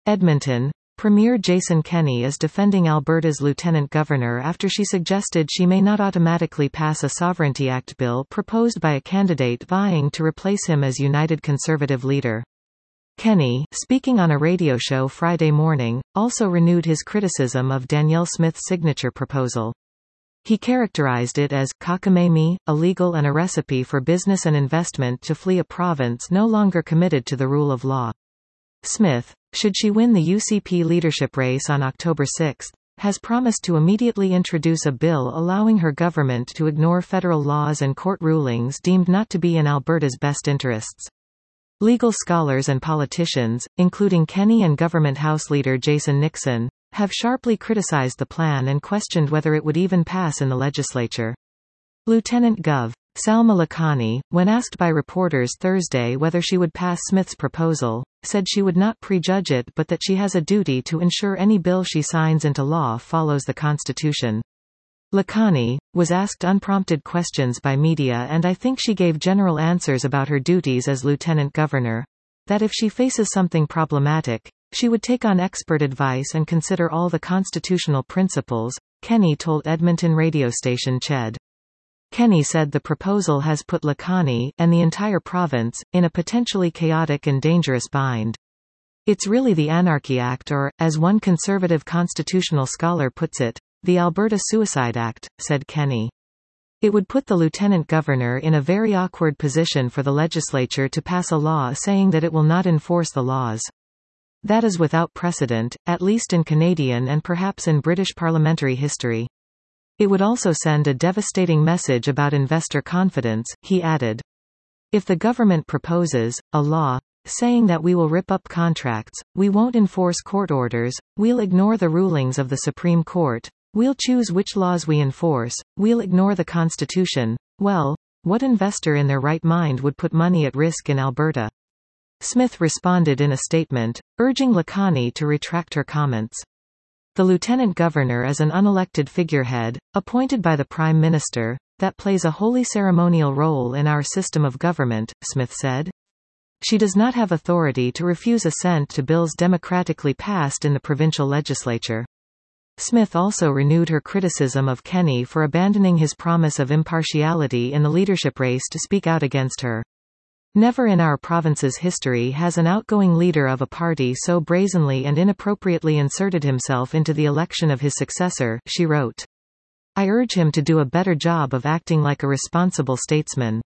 Edmonton. Premier Jason Kenney is defending Alberta's lieutenant governor after she suggested she may not automatically pass a Sovereignty Act bill proposed by a candidate vying to replace him as United Conservative leader. Kenney, speaking on a radio show Friday morning, also renewed his criticism of Danielle Smith's signature proposal. He characterized it as cockamamie, illegal and a recipe for business and investment to flee a province no longer committed to the rule of law. Smith, should she win the UCP leadership race on October 6, has promised to immediately introduce a bill allowing her government to ignore federal laws and court rulings deemed not to be in Alberta's best interests. Legal scholars and politicians, including Kenney and Government House leader Jason Nixon, have sharply criticized the plan and questioned whether it would even pass in the legislature. Lieutenant Gov. Salma Lakhani, when asked by reporters Thursday whether she would pass Smith's proposal, said she would not prejudge it but that she has a duty to ensure any bill she signs into law follows the Constitution. Lakhani was asked unprompted questions by media and I think she gave general answers about her duties as lieutenant governor. That if she faces something problematic, she would take on expert advice and consider all the constitutional principles, Kenney told Edmonton radio station CHED. Kenney said the proposal has put Lakhani, and the entire province, in a potentially chaotic and dangerous bind. It's really the Anarchy Act or, as one conservative constitutional scholar puts it, the Alberta Suicide Act, said Kenney. It would put the lieutenant governor in a very awkward position for the legislature to pass a law saying that it will not enforce the laws. That is without precedent, at least in Canadian and perhaps in British parliamentary history. It would also send a devastating message about investor confidence, he added. If the government proposes a law saying that we will rip up contracts, we won't enforce court orders, we'll ignore the rulings of the Supreme Court, we'll choose which laws we enforce, we'll ignore the Constitution, well, what investor in their right mind would put money at risk in Alberta? Smith responded in a statement, urging Lakhani to retract her comments. The lieutenant governor is an unelected figurehead, appointed by the prime minister, that plays a wholly ceremonial role in our system of government, Smith said. She does not have authority to refuse assent to bills democratically passed in the provincial legislature. Smith also renewed her criticism of Kenney for abandoning his promise of impartiality in the leadership race to speak out against her. Never in our province's history has an outgoing leader of a party so brazenly and inappropriately inserted himself into the election of his successor, she wrote. I urge him to do a better job of acting like a responsible statesman.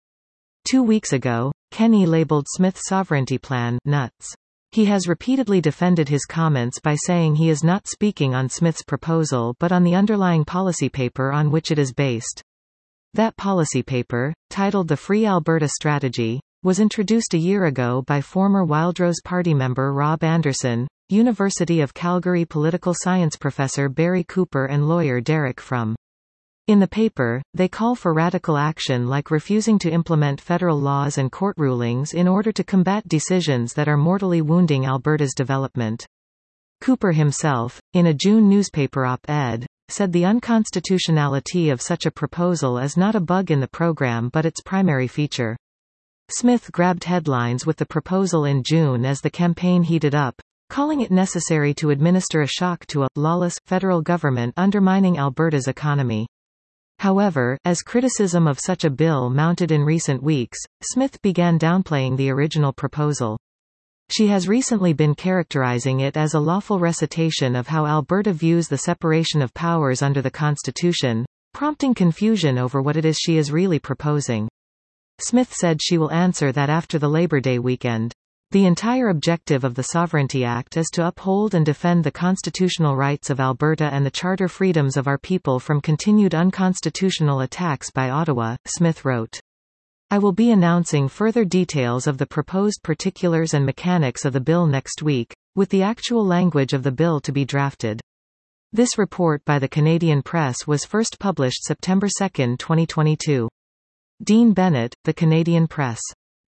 2 weeks ago, Kenney labeled Smith's sovereignty plan nuts. He has repeatedly defended his comments by saying he is not speaking on Smith's proposal but on the underlying policy paper on which it is based. That policy paper, titled the Free Alberta Strategy, was introduced a year ago by former Wildrose Party member Rob Anderson, University of Calgary political science professor Barry Cooper and lawyer Derek Frum. In the paper, they call for radical action like refusing to implement federal laws and court rulings in order to combat decisions that are mortally wounding Alberta's development. Cooper himself, in a June newspaper op-ed, said the unconstitutionality of such a proposal is not a bug in the program but its primary feature. Smith grabbed headlines with the proposal in June as the campaign heated up, calling it necessary to administer a shock to a lawless federal government undermining Alberta's economy. However, as criticism of such a bill mounted in recent weeks, Smith began downplaying the original proposal. She has recently been characterizing it as a lawful recitation of how Alberta views the separation of powers under the Constitution, prompting confusion over what it is she is really proposing. Smith said she will answer that after the Labor Day weekend. The entire objective of the Sovereignty Act is to uphold and defend the constitutional rights of Alberta and the charter freedoms of our people from continued unconstitutional attacks by Ottawa, Smith wrote. I will be announcing further details of the proposed particulars and mechanics of the bill next week, with the actual language of the bill to be drafted. This report by the Canadian Press was first published September 2, 2022. Dean Bennett, The Canadian Press.